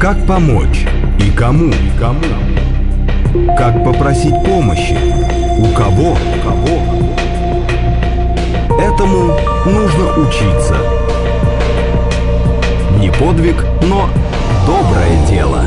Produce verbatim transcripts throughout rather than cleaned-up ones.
Как помочь и кому? Кому? Как попросить помощи? У кого? Кого? Этому нужно учиться. Не подвиг, но доброе дело.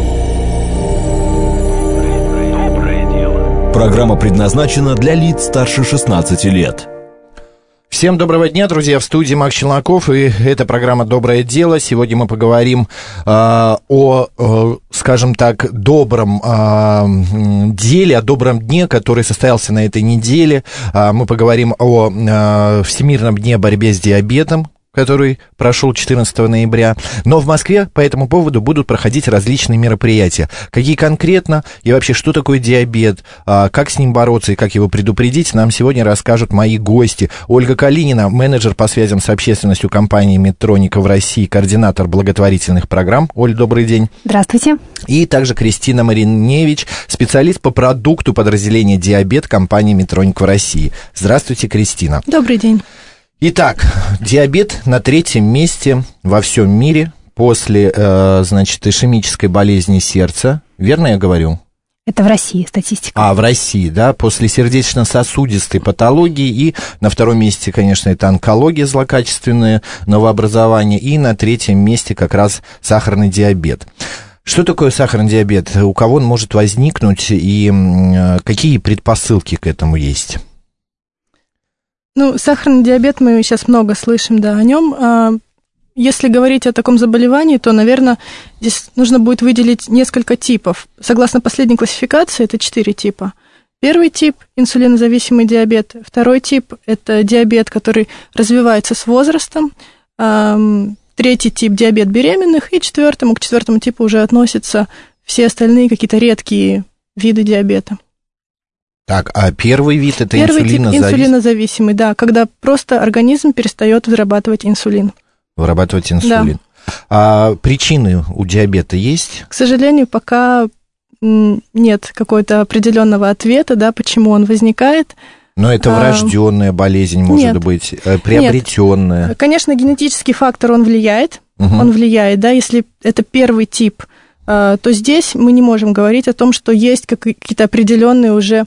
Доброе дело. Программа предназначена для лиц старше шестнадцати лет. Всем доброго дня, друзья, в студии Макс Челноков, и это программа «Доброе дело». Сегодня мы поговорим э, о, э, скажем так, добром э, деле, о добром дне, который состоялся на этой неделе. Э, мы поговорим о э, Всемирном дне борьбы с диабетом, который прошел четырнадцатого ноября. Но в Москве по этому поводу будут проходить различные мероприятия. Какие конкретно и вообще, что такое диабет, как с ним бороться и как его предупредить, нам сегодня расскажут мои гости. Ольга Калинина, менеджер по связям с общественностью компании «Медтроника» в России, координатор благотворительных программ. Оль, добрый день. Здравствуйте. И также Кристина Мариневич, специалист по продукту подразделения «Диабет» компании «Медтроника» в России. Здравствуйте, Кристина. Добрый день. Итак, диабет на третьем месте во всем мире после, э, значит, ишемической болезни сердца. Верно я говорю? Это в России статистика. А, в России, да, после сердечно-сосудистой патологии. И на втором месте, конечно, это онкология, злокачественное новообразование. И на третьем месте как раз сахарный диабет. Что такое сахарный диабет? У кого он может возникнуть и э, какие предпосылки к этому есть? Ну, сахарный диабет, мы сейчас много слышим, да, о нем. Если говорить о таком заболевании, то, наверное, здесь нужно будет выделить несколько типов. Согласно последней классификации, это четыре типа. Первый тип – инсулинозависимый диабет. Второй тип – это диабет, который развивается с возрастом. Третий тип – диабет беременных. И четвертому, к четвертому типу уже относятся все остальные какие-то редкие виды диабета. Так, а первый вид – это первый инсулинозависимый? Первый тип инсулинозависимый, да, когда просто организм перестает вырабатывать инсулин. Вырабатывать инсулин. Да. А причины у диабета есть? К сожалению, пока нет какого-то определенного ответа, да, почему он возникает. Но это врожденная а, болезнь, может нет, быть, приобретенная. Нет. Конечно, генетический фактор, он влияет, угу. он влияет, да, если это первый тип, то здесь мы не можем говорить о том, что есть какие-то определенные уже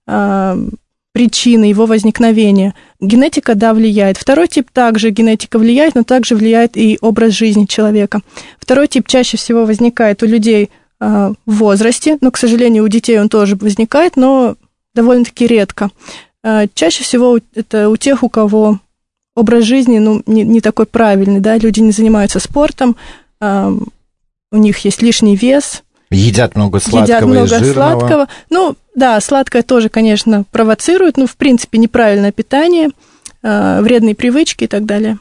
причины его возникновения. Генетика, да, влияет. Второй тип также генетика влияет, но также влияет и образ жизни человека. Второй тип чаще всего возникает у людей в возрасте, но, к сожалению, у детей он тоже возникает, но довольно-таки редко. Чаще всего это у тех, у кого образ жизни ну, не, не такой правильный, да, люди не занимаются спортом, у них есть лишний вес. Едят много сладкого Едят много и жирного. Сладкого. Ну, да, сладкое тоже, конечно, провоцирует, ну, в принципе, неправильное питание, э, вредные привычки и так далее.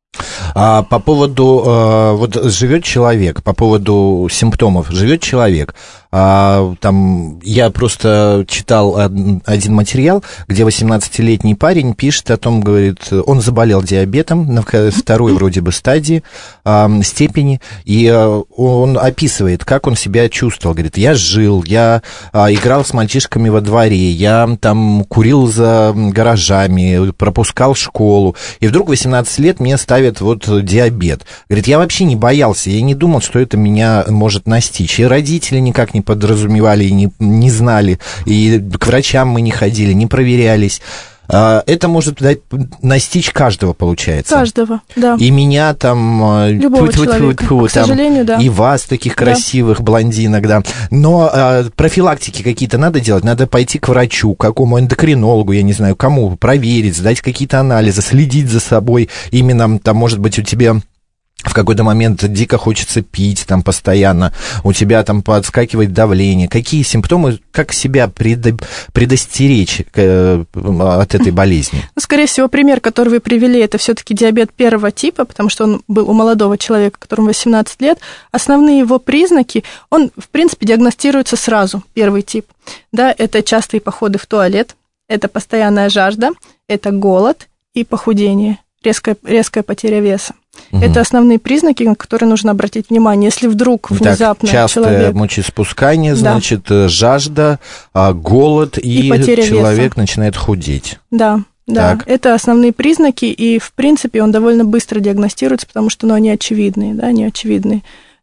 А по поводу, э, вот живет человек, по поводу симптомов, живет человек, а, там, я просто читал один материал, где восемнадцатилетний парень пишет о том, говорит, он заболел диабетом на второй вроде бы стадии, а, степени, и он описывает, как он себя чувствовал, говорит, я жил, я а, играл с мальчишками во дворе, я там курил за гаражами, пропускал школу, и вдруг в восемнадцать лет мне ставят вот диабет. Говорит, я вообще не боялся, я не думал, что это меня может настичь, и родители никак не подразумевали, и не, не знали, и к врачам мы не ходили, не проверялись. Это может настичь каждого, получается. Каждого, да. И меня там... Любого тьфу, человека, тьфу, тьфу, к сожалению, там, да. И вас, таких красивых да. блондинок, да. Но а, профилактики какие-то надо делать? Надо пойти к врачу, к какому эндокринологу, я не знаю, кому, проверить, сдать какие-то анализы, следить за собой. Именно, там, может быть, у тебя... в какой-то момент дико хочется пить там постоянно, у тебя там подскакивает давление. Какие симптомы, как себя предо... предостеречь э, от этой болезни? Ну, скорее всего, пример, который вы привели, это все-таки диабет первого типа, потому что он был у молодого человека, которому восемнадцать лет. Основные его признаки, он, в принципе, диагностируется сразу, первый тип. Да, это частые походы в туалет, это постоянная жажда, это голод и похудение, резкая, резкая потеря веса. Угу. Это основные признаки, на которые нужно обратить внимание. Если вдруг внезапно так, частое человек... мочеиспускание, да. значит, жажда, голод, и, и человек веса. начинает худеть. Да, да, так. это основные признаки, и, в принципе, он довольно быстро диагностируется, потому что ну, они очевидные, да, они очевидные.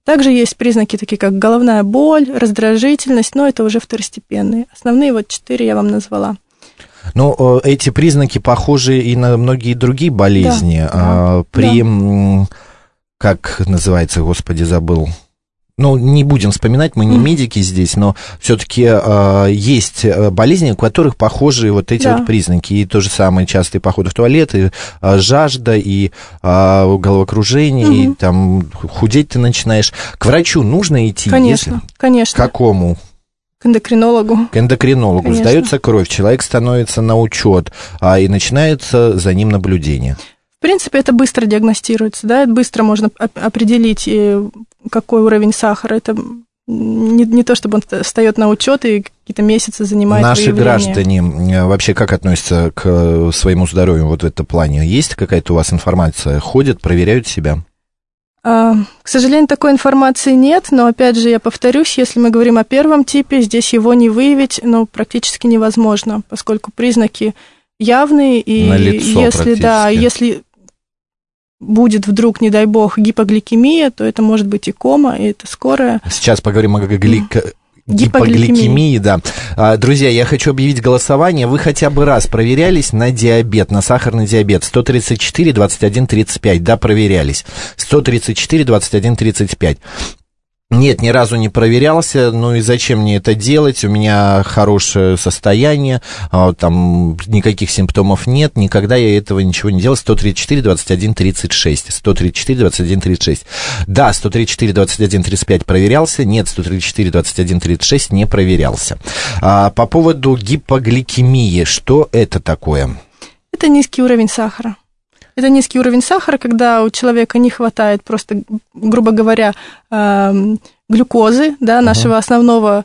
Также есть признаки, такие как головная боль, раздражительность, но это уже второстепенные. Основные вот четыре я вам назвала. Ну, эти признаки похожи и на многие другие болезни. Да, а, при, да. Как называется, господи, забыл... Ну, не будем вспоминать, мы не mm. медики здесь, но все-таки э, есть болезни, у которых похожи вот эти да. вот признаки. И то же самое частые походы в туалет, и э, жажда, и э, головокружение, mm-hmm. и там худеть ты начинаешь. К врачу нужно идти? Конечно, если... конечно. К какому? К эндокринологу. К эндокринологу. Конечно. Сдается кровь, человек становится на учет, а, и начинается за ним наблюдение. В принципе, это быстро диагностируется, да, быстро можно определить, какой уровень сахара. Это не, не то, чтобы он встает на учет и какие-то месяцы занимает Наши выявление. Граждане вообще как относятся к своему здоровью вот в этом плане? Есть какая-то у вас информация? Ходят, проверяют себя? А, к сожалению, такой информации нет, но, опять же, я повторюсь, если мы говорим о первом типе, здесь его не выявить, ну, практически невозможно, поскольку признаки явные, и налицо если, да, если будет вдруг, не дай бог, гипогликемия, то это может быть и кома, и это скорая. Сейчас поговорим о глик... гипогликемии, да. Друзья, я хочу объявить голосование. Вы хотя бы раз проверялись на диабет, на сахарный диабет? сто тридцать четыре двадцать один тридцать пять, да, проверялись. сто тридцать четыре двадцать один тридцать пять. Нет, ни разу не проверялся, ну и зачем мне это делать, у меня хорошее состояние, там никаких симптомов нет, никогда я этого ничего не делал. Сто тридцать четыре двадцать один тридцать шесть, сто тридцать четыре двадцать один тридцать шесть. Да, сто тридцать четыре двадцать один тридцать пять проверялся, нет, сто тридцать четыре двадцать один тридцать шесть не проверялся. А, по поводу гипогликемии, что это такое? Это низкий уровень сахара. Это низкий уровень сахара, когда у человека не хватает просто, грубо говоря, глюкозы, да, нашего uh-huh. основного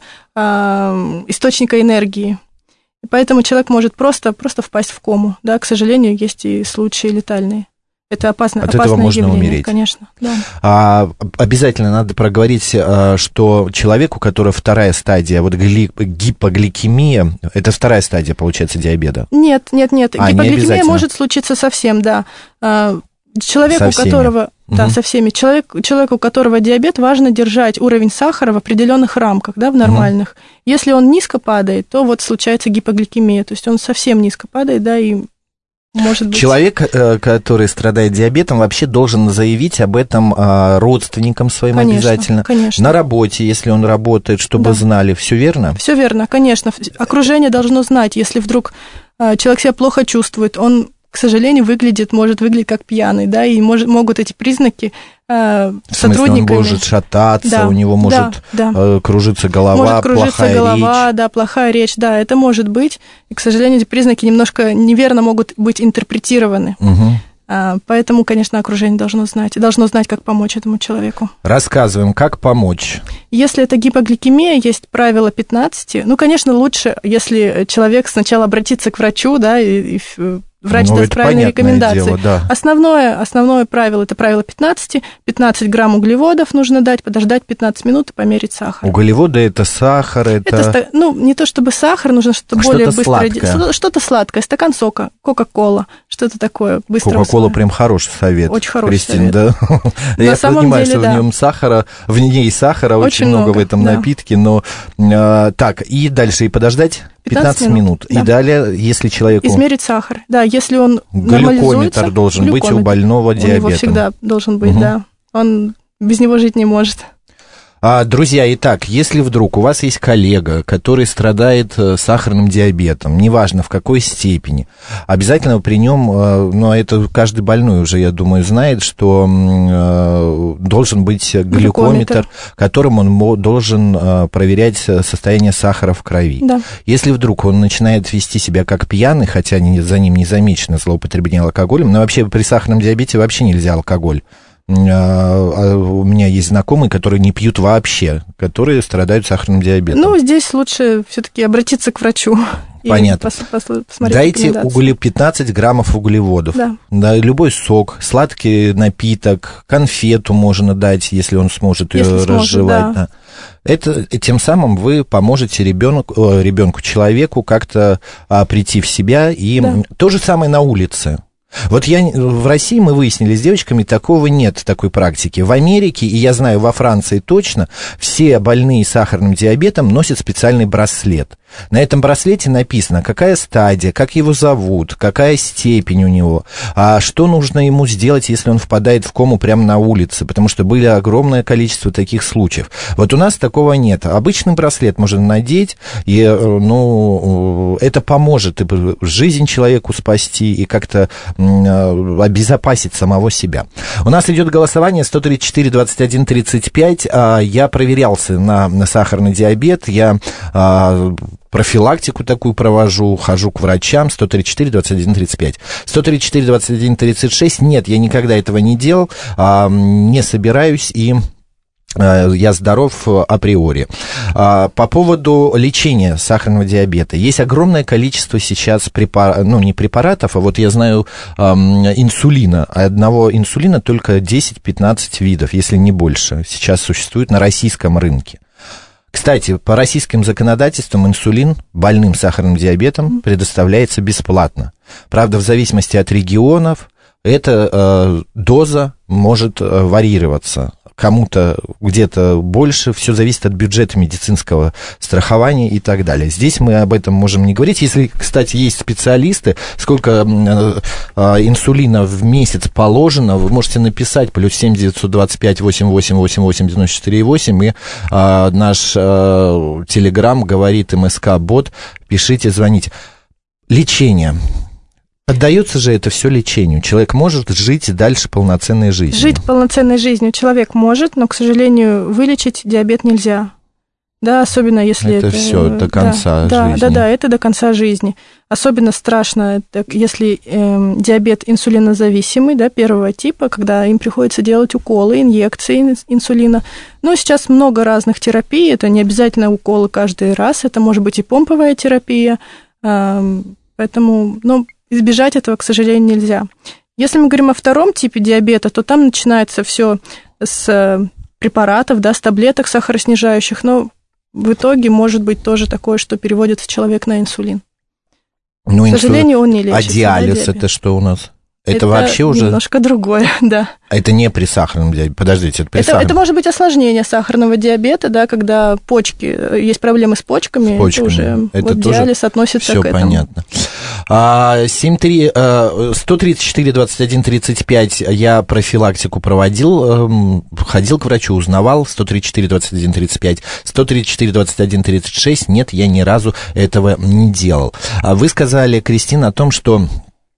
источника энергии. И поэтому человек может просто, просто впасть в кому. Да, к сожалению, есть и случаи летальные. Это опасно, От опасное этого можно явление, умереть. Конечно. Да. А, обязательно надо проговорить, что человеку, у которого вторая стадия, вот гли, гипогликемия, это вторая стадия, получается, диабета? Нет, нет, нет. А, гипогликемия не может случиться совсем, да. Человеку, у которого, угу. да, со всеми, человек, человеку, у которого диабет, важно держать уровень сахара в определенных рамках, да, в нормальных. Угу. Если он низко падает, то вот случается гипогликемия, то есть он совсем низко падает, да, и может быть... Человек, который страдает диабетом, вообще должен заявить об этом родственникам своим, конечно, обязательно. Конечно. На работе, если он работает, чтобы да. знали. Все верно? Все верно, конечно. Окружение должно знать, если вдруг человек себя плохо чувствует, он, к сожалению, выглядит, может выглядеть как пьяный, да, и может, могут эти признаки э, сотрудниками... Он может шататься, да, у него может да, да. Э, кружиться голова, может кружиться плохая голова, речь. Да, плохая речь, да, это может быть. И, к сожалению, эти признаки немножко неверно могут быть интерпретированы. Угу. А, поэтому, конечно, окружение должно знать, должно знать, как помочь этому человеку. Рассказываем, как помочь. Если это гипогликемия, есть правило пятнадцати. Ну, конечно, лучше, если человек сначала обратится к врачу, да, и... и врач ну, даст правильные рекомендации. Дело, да. Основное, основное правило – это правило пятнадцати. пятнадцать грамм углеводов нужно дать, подождать пятнадцать минут и померить сахар. Углеводы – это сахар, это… это… Ну, не то чтобы сахар, нужно что-то что-то более быстрое. Сладкое. Что-то сладкое, стакан сока, кока-кола, что-то такое быстрое. Кока-кола прям хороший совет. Очень хороший Кристина, совет. Да. Я понимаю, что в нем сахара, в ней сахара очень, очень много, много в этом да. напитке, но… А, так, и дальше, и подождать пятнадцать минут. Да. И далее, если человеку… Измерить сахар. Да, если он глюкометр должен глюкометр. быть у больного диабетом. У него всегда должен быть, угу. да. Он без него жить не может. А, друзья, итак, если вдруг у вас есть коллега, который страдает сахарным диабетом, неважно в какой степени, обязательно при нем, ну, это каждый больной уже, я думаю, знает, что должен быть глюкометр, глюкометр. которым он должен проверять состояние сахара в крови. Да. Если вдруг он начинает вести себя как пьяный, хотя за ним не замечено злоупотребление алкоголем, но вообще при сахарном диабете вообще нельзя алкоголь. У меня есть знакомые, которые не пьют вообще, которые страдают сахарным диабетом. Ну, здесь лучше все-таки обратиться к врачу. Понятно. Пос- пос- Дайте угле пятнадцать граммов углеводов. Да. Да, любой сок, сладкий напиток, конфету можно дать, если он сможет если ее сможет, разжевать. Да. Да. Это, тем самым вы поможете ребенку, ребенку человеку как-то а, прийти в себя. И да. то же самое на улице. Вот я, в России мы выяснили с девочками, такого нет, такой практики. В Америке, и я знаю, во Франции точно, все больные сахарным диабетом носят специальный браслет. На этом браслете написано, какая стадия, как его зовут, какая степень у него, а что нужно ему сделать, если он впадает в кому прямо на улице, потому что были огромное количество таких случаев. Вот у нас такого нет. Обычный браслет можно надеть, и, ну, это поможет и жизнь человеку спасти, и как-то обезопасить самого себя. У нас идет голосование сто тридцать четыре двадцать один тридцать пять. Я проверялся на, на сахарный диабет, я профилактику такую провожу, хожу к врачам. Сто тридцать четыре двадцать один тридцать пять. сто тридцать четыре двадцать один тридцать шесть. Нет, я никогда этого не делал, не собираюсь, и я здоров априори. По поводу лечения сахарного диабета. Есть огромное количество сейчас препаратов, ну, не препаратов, а вот я знаю инсулина. Одного инсулина только десять-пятнадцать видов, если не больше, сейчас существует на российском рынке. Кстати, по российским законодательствам инсулин больным сахарным диабетом предоставляется бесплатно. Правда, в зависимости от регионов эта э, доза может э, варьироваться. Кому-то где-то больше, все зависит от бюджета медицинского страхования и так далее. Здесь мы об этом можем не говорить. Если, кстати, есть специалисты, сколько э, э, инсулина в месяц положено, вы можете написать плюс семь девятьсот двадцать пять восемьдесят восемь восемьдесят восемь девяносто четыре восемь, и э, наш э, телеграм говорит МСК-бот, пишите, звоните. Лечение. Поддается же это все лечению. Человек может жить дальше полноценной жизнью. Жить полноценной жизнью человек может, но, к сожалению, вылечить диабет нельзя. Да, особенно если это... Это все до конца да, жизни. Да, да, да, это до конца жизни. Особенно страшно, если э, диабет инсулинозависимый, да, первого типа, когда им приходится делать уколы, инъекции инсулина. Но сейчас много разных терапий, это не обязательно уколы каждый раз, это может быть и помповая терапия, э, поэтому... Ну, избежать этого, к сожалению, нельзя. Если мы говорим о втором типе диабета, то там начинается все с препаратов, да, с таблеток сахароснижающих, но в итоге может быть тоже такое, что переводится человек на инсулин. Ну, к сожалению, он не лечится. А диализ это что у нас? Это, это вообще уже... немножко другое, да. Это не при сахарном диабете. Подождите, это при это, сахарном. Это может быть осложнение сахарного диабета, да, когда почки, есть проблемы с почками, с почками. Это уже это вот диализ относится всё к этому. Понятно. сто тридцать четыре двадцать один тридцать пять я профилактику проводил, ходил к врачу, узнавал. Сто тридцать четыре двадцать один тридцать пять. Сто тридцать четыре двадцать один тридцать шесть. Нет, я ни разу этого не делал. Вы сказали, Кристина, о том, что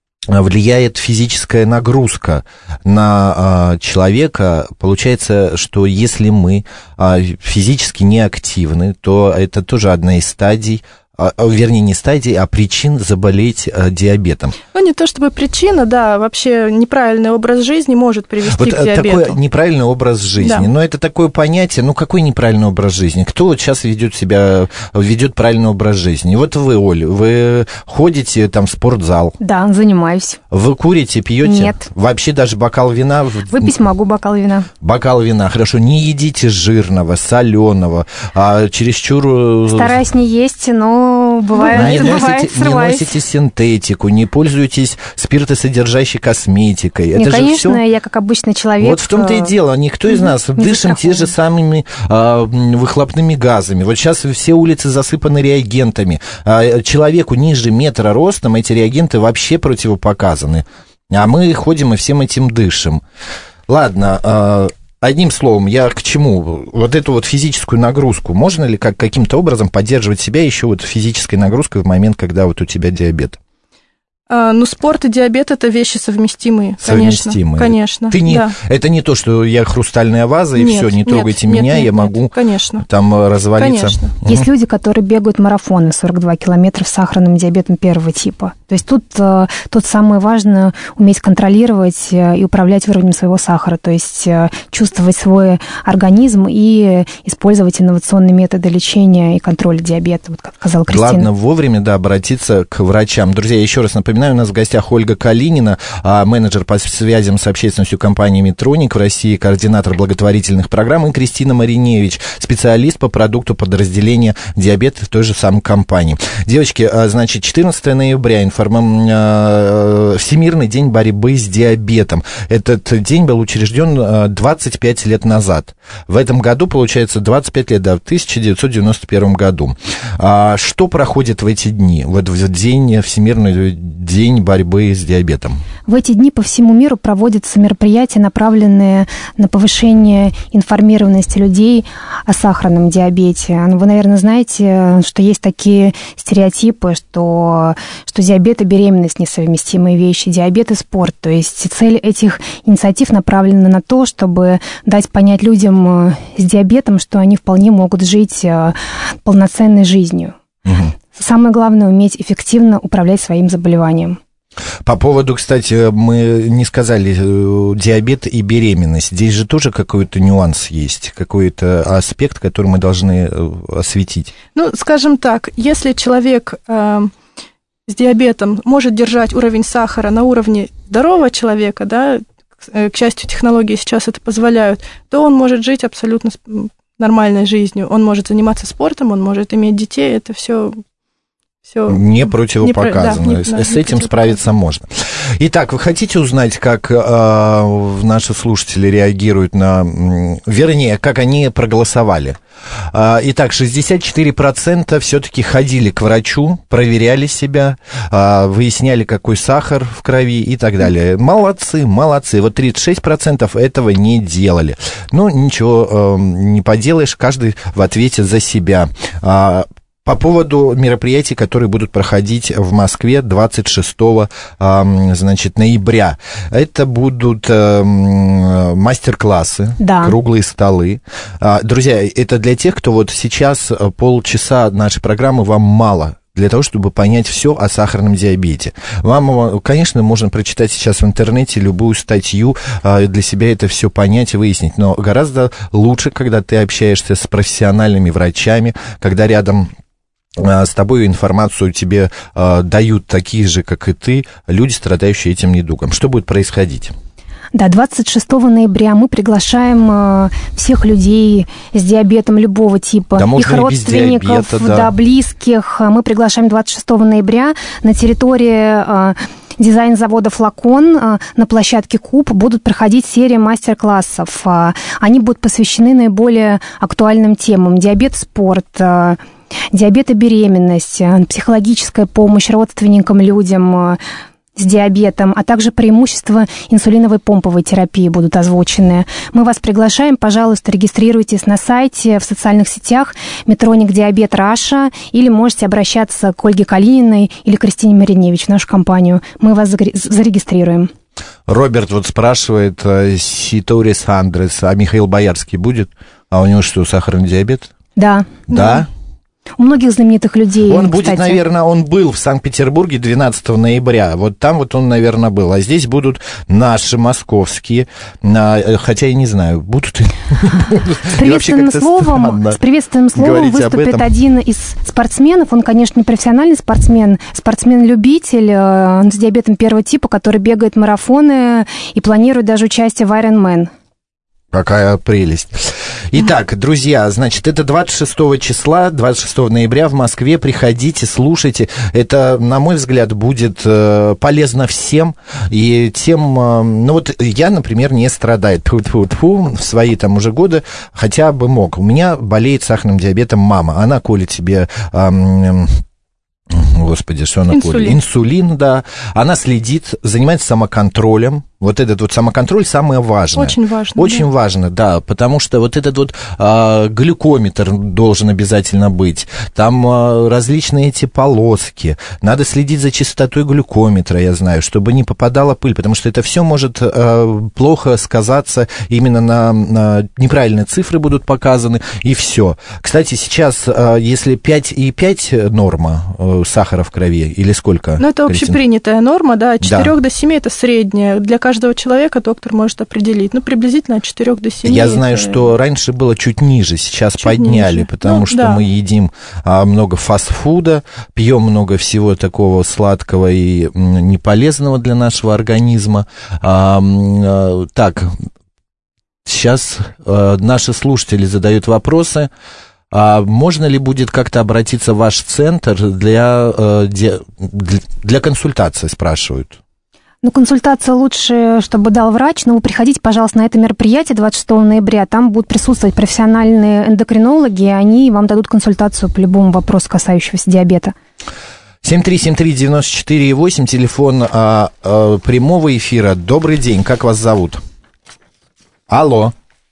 влияет физическая нагрузка на а, человека. Получается, что если мы а, физически не активны, то это тоже одна из стадий, а, вернее, не стадий, а причин заболеть а, диабетом. Ну, не то чтобы причина, да, вообще неправильный образ жизни может привести вот к диабету. Такой неправильный образ жизни, да. Но это такое понятие, ну, какой неправильный образ жизни? Кто вот сейчас ведет себя, ведет правильный образ жизни? Вот вы, Оля, вы ходите там в спортзал. Да, занимаюсь. Вы курите, пьете? Нет. Вообще даже бокал вина? Выпить могу бокал вина. Бокал вина, хорошо. Не едите жирного, соленого, а чересчур... Стараюсь не есть, но бывает, не бывает носите, срываюсь. Не носите синтетику, не пользуйтесь спиртосодержащей косметикой. Не, это конечно, же всё... я как обычный человек. Вот в том-то и дело. Никто из нас не дышим те же самыми а, выхлопными газами. Вот сейчас все улицы засыпаны реагентами. А, человеку ниже метра ростом эти реагенты вообще противопоказаны. А мы ходим и всем этим дышим. Ладно, а, одним словом, я к чему? Вот эту вот физическую нагрузку, можно ли как, каким-то образом поддерживать себя еще вот физической нагрузкой в момент, когда вот у тебя диабет? А, ну, спорт и диабет – это вещи совместимые, совместимые. Конечно, конечно. Ты не, да. Это не то, что я хрустальная ваза, и нет, все, не нет, трогайте нет, меня, нет, я нет, могу конечно. там развалиться. Конечно. Есть угу. люди, которые бегают марафоны сорок два километра с сахарным диабетом первого типа. То есть тут, э, тут самое важное – уметь контролировать и управлять уровнем своего сахара, то есть э, чувствовать свой организм и использовать инновационные методы лечения и контроля диабета, вот как сказала Кристина. Главное вовремя, да, обратиться к врачам. Друзья, еще раз напоминаю, у нас в гостях Ольга Калинина, менеджер по связям с общественностью компании «Медтроник» в России, координатор благотворительных программ, и Кристина Мариневич, специалист по продукту подразделения диабета в той же самой компании. Девочки, значит, четырнадцатого ноября информ... Всемирный день борьбы с диабетом. Этот день был учрежден двадцать пять лет назад. В этом году, получается, двадцать пять лет, да, в тысяча девятьсот девяносто первом году. А что проходит в эти дни, вот в день, Всемирный день борьбы с диабетом? В эти дни по всему миру проводятся мероприятия, направленные на повышение информированности людей о сахарном диабете. Вы, наверное, знаете, что есть такие стереотипы, что, что диабет и беременность несовместимые вещи, диабет и спорт. То есть цель этих инициатив направлена на то, чтобы дать понять людям с диабетом, что они вполне могут жить полноценной жизнью. Угу. Самое главное — уметь эффективно управлять своим заболеванием. По поводу, кстати, мы не сказали, диабет и беременность. Здесь же тоже какой-то нюанс есть, какой-то аспект, который мы должны осветить. Ну, скажем так, если человек э, с диабетом может держать уровень сахара на уровне здорового человека, да, к счастью, технологии сейчас это позволяют, то он может жить абсолютно нормальной жизнью. Он может заниматься спортом, он может иметь детей, это все... Все не противопоказано. Не, да, не, с не этим справиться можно. Итак, вы хотите узнать, как э, наши слушатели реагируют на... Вернее, как они проголосовали? Э, итак, шестьдесят четыре процента все-таки ходили к врачу, проверяли себя, э, выясняли, какой сахар в крови и так далее. Молодцы, молодцы. Вот тридцать шесть процентов этого не делали. Ну, ничего э, не поделаешь, каждый в ответе за себя. Э, По поводу мероприятий, которые будут проходить в Москве двадцать шестого значит, ноября. Это будут мастер-классы, да. Круглые столы. Друзья, это для тех, кто вот сейчас полчаса нашей программы вам мало для того, чтобы понять все о сахарном диабете. Вам, конечно, можно прочитать сейчас в интернете любую статью, для себя это все понять и выяснить, но гораздо лучше, когда ты общаешься с профессиональными врачами, когда рядом с тобой информацию тебе э, дают такие же, как и ты, люди, страдающие этим недугом. Что будет происходить? Да, двадцать шестого ноября мы приглашаем э, всех людей с диабетом любого типа, да, их родственников, диабета, да. Да, близких. Мы приглашаем двадцать шестого ноября на территории... Э, дизайн-завода «Флакон» на площадке Куб будут проходить серия мастер-классов. Они будут посвящены наиболее актуальным темам: диабет, спорт, диабет и беременность, психологическая помощь родственникам, людям с диабетом, а также преимущества инсулиновой помповой терапии будут озвучены. Мы вас приглашаем, пожалуйста, регистрируйтесь на сайте, в социальных сетях Медтрonic Диабет Раша, или можете обращаться к Ольге Калининой или Кристине Мариневич в нашу компанию. Мы вас зарегистрируем. Роберт вот спрашивает, Ситорис Андрес, а Михаил Боярский будет? А у него что, сахарный диабет? Да. Да? Да. У многих знаменитых людей, Он кстати. будет, наверное, он был в Санкт-Петербурге двенадцатого ноября. Вот там вот он, наверное, был. А здесь будут наши московские, хотя я не знаю, будут... С приветственным словом, с приветственным словом выступит один из спортсменов. Он, конечно, не профессиональный спортсмен, спортсмен-любитель с диабетом первого типа, который бегает марафоны и планирует даже участие в Ironman. Какая прелесть. Итак, друзья, значит, это двадцать шестого числа, двадцать шестого ноября в Москве. Приходите, слушайте. Это, на мой взгляд, будет э, полезно всем. И тем, э, ну вот я, например, не страдаю тьфу-тьфу-тьфу, в свои там уже годы, хотя бы мог. У меня болеет сахарным диабетом мама. Она колет себе... Э, э, Господи, что она колет? Инсулин, да. Она следит, занимается самоконтролем. Вот этот вот самоконтроль самое важное. Очень важно. Очень да. важно, да, потому что вот этот вот а, глюкометр должен обязательно быть. Там а, различные эти полоски. Надо следить за частотой глюкометра, я знаю, чтобы не попадала пыль, потому что это все может а, плохо сказаться именно на, на неправильные цифры будут показаны, и все. Кстати, сейчас, а, если пять и пять норма а, сахара в крови, или сколько? Ну, это общепринятая норма, да, от четырёх да. до семи это средняя. Для каждого человека доктор может определить, ну, приблизительно от четырёх до семи. Я знаю, что раньше было чуть ниже, сейчас чуть подняли, ниже. потому ну, что да. мы едим а, много фастфуда, пьем много всего такого сладкого и неполезного для нашего организма. А, а, так, сейчас а, наши слушатели задают вопросы. А можно ли будет как-то обратиться в ваш центр для, для консультации, спрашивают? Ну, консультация лучше, чтобы дал врач, но вы приходите, пожалуйста, на это мероприятие двадцать шестого ноября, там будут присутствовать профессиональные эндокринологи, и они вам дадут консультацию по любому вопросу, касающемуся диабета. семь три семь три девять четыре восемь, телефон а, а, прямого эфира. Добрый день, как вас зовут? Алло.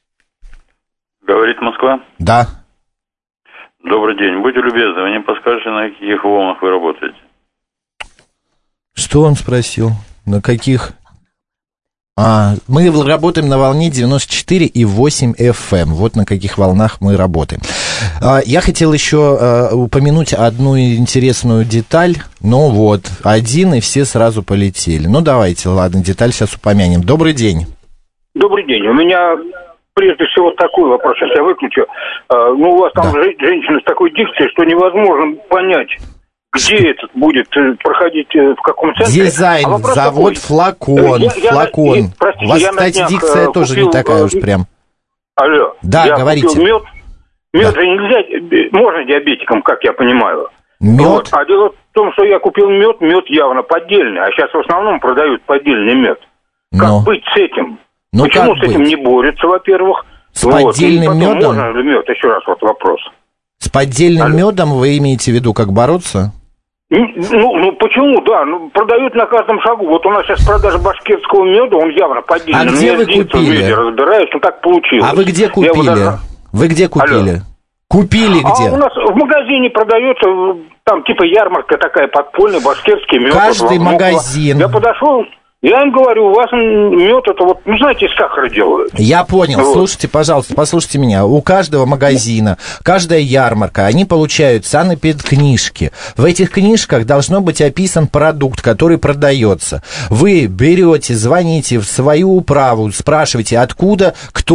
Говорит Москва? Да. Добрый день. Будьте любезны, вы не подскажете, на каких волнах вы работаете? Что он спросил? На каких? А, мы работаем на волне девяносто четыре и восемь эф эм. Вот на каких волнах мы работаем. А, я хотел еще а, упомянуть одну интересную деталь. Ну вот, один, и все сразу полетели. Ну давайте, ладно, деталь сейчас упомянем. Добрый день. Добрый день. У меня... Прежде всего, такой вопрос, сейчас я выключу. А, ну, у вас там да. женщина с такой дикцией, что невозможно понять, где это будет проходить, в каком центре. Дизайн, а завод такой, флакон, я, я, флакон. Я, простите, у вас, кстати, днях, дикция тоже купил, не такая уж прям. Алло. Да, я говорите. Купил мед. Мед да. же нельзя, можно диабетикам, как я понимаю. Мед? Вот. А дело в том, что я купил мед, мед явно поддельный, а сейчас в основном продают поддельный мед. Как Но. быть с этим? Ну, почему с этим быть? не борются, во-первых? С вот. поддельным медом? Можно ли мед? Еще раз вот вопрос. С поддельным Алло. медом вы имеете в виду, как бороться? Ну, ну, почему, да, ну, продают на каждом шагу. Вот у нас сейчас продажа башкирского меда, он явно поддельный. А где ну, вы купили? В меде разбираюсь, но так получилось. А вы где купили? Даже... Вы где купили? Алло. Купили где? А у нас в магазине продается, там типа ярмарка такая подпольная, башкирский мед. Каждый вот, магазин. Я подошел... Я им говорю, у вас мед это вот, ну, знаете, из сахара делают. Я понял. Вот. Слушайте, пожалуйста, послушайте меня. У каждого магазина, каждая ярмарка, они получают санэпидкнижки. В этих книжках должно быть описан продукт, который продается. Вы берете, звоните в свою управу, спрашиваете, откуда,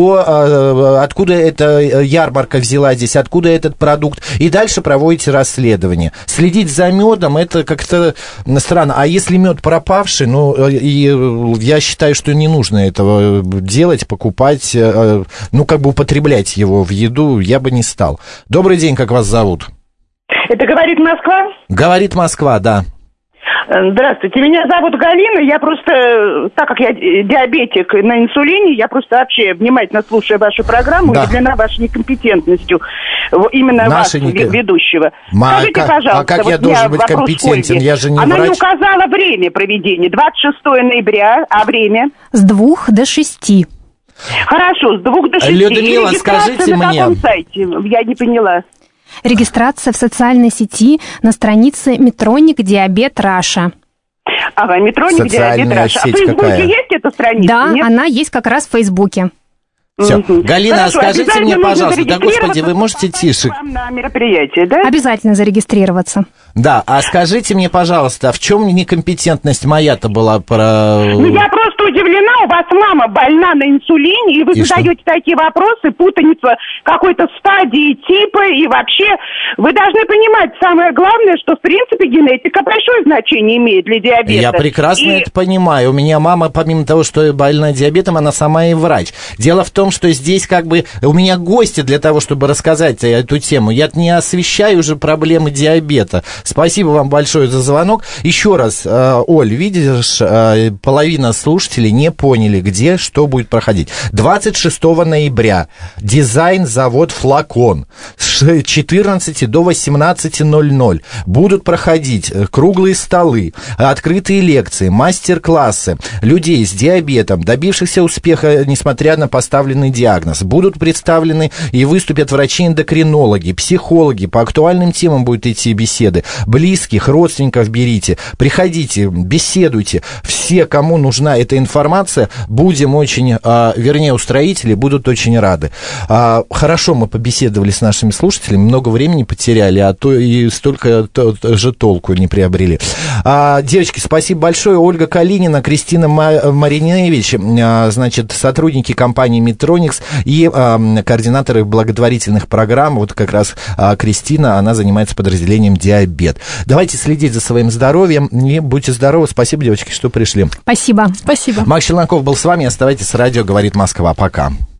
кто, откуда эта ярмарка взяла здесь, откуда этот продукт, и дальше проводите расследование. Следить за медом, это как-то странно. А если мед пропавший, ну, и я считаю, что не нужно этого делать, покупать, ну, как бы употреблять его в еду я бы не стал. Добрый день, как вас зовут? Это говорит Москва? Говорит Москва, да. Здравствуйте, меня зовут Галина, я просто, так как я диабетик на инсулине, я просто вообще внимательно слушаю вашу программу, да. удивлена вашей некомпетентностью, именно Наши вас, не... ведущего. Ма... Скажите, пожалуйста, а как вот я должен быть компетентен, я же не Она врач. не указала время проведения, двадцать шестого ноября, а время? С двух до шести. Хорошо, с двух до шести. Людмила, скажите на мне. каком сайте? Я не поняла. Регистрация в социальной сети на странице Медтроник Диабет Раша. Ага, Медтроник Диабет Раша. А в Фейсбуке какая? Есть эта страница? Да, нет? она есть как раз в Фейсбуке. Все. Угу. Галина, Хорошо, скажите мне, пожалуйста, да, господи, вы можете тише? На мероприятие, да? Обязательно зарегистрироваться. Да, а скажите мне, пожалуйста, а в чем некомпетентность моя-то была про... Ну, я просто удивлена, у вас мама больна на инсулине, и вы и задаете что? Такие вопросы, путаница какой-то стадии, типа, и вообще, вы должны понимать, самое главное, что, в принципе, генетика большое значение имеет для диабета. Я прекрасно и... это понимаю. У меня мама, помимо того, что больна диабетом, она сама и врач. Дело в том, что здесь как бы у меня гости для того, чтобы рассказать эту тему. Я не освещаю уже проблемы диабета. Спасибо вам большое за звонок. Еще раз, Оль, видишь, половина слушателей не поняли, где что будет проходить. двадцать шестого ноября. Дизайн завод «Флакон». С четырнадцати до восемнадцати ноль-ноль будут проходить круглые столы, открытые лекции, мастер-классы людей с диабетом, добившихся успеха, несмотря на поставленный диагноз. Будут представлены и выступят врачи-эндокринологи, психологи. По актуальным темам будут идти беседы. Близких, родственников берите, приходите, беседуйте. Все, кому нужна эта информация, будем очень, а, вернее, устроители будут очень рады. А, хорошо, мы побеседовали с нашими слушателями, много времени потеряли, а то и столько то, же толку не приобрели. А, девочки, спасибо большое. Ольга Калинина, Кристина Мариневич, а, значит, сотрудники компании Медтроникс и а, координаторы благотворительных программ. Вот как раз а, Кристина, она занимается подразделением «Диабет». Давайте следить за своим здоровьем и будьте здоровы. Спасибо, девочки, что пришли. Спасибо. Спасибо. Макс Челноков был с вами. Оставайтесь с радио «Говорит Москва». Пока.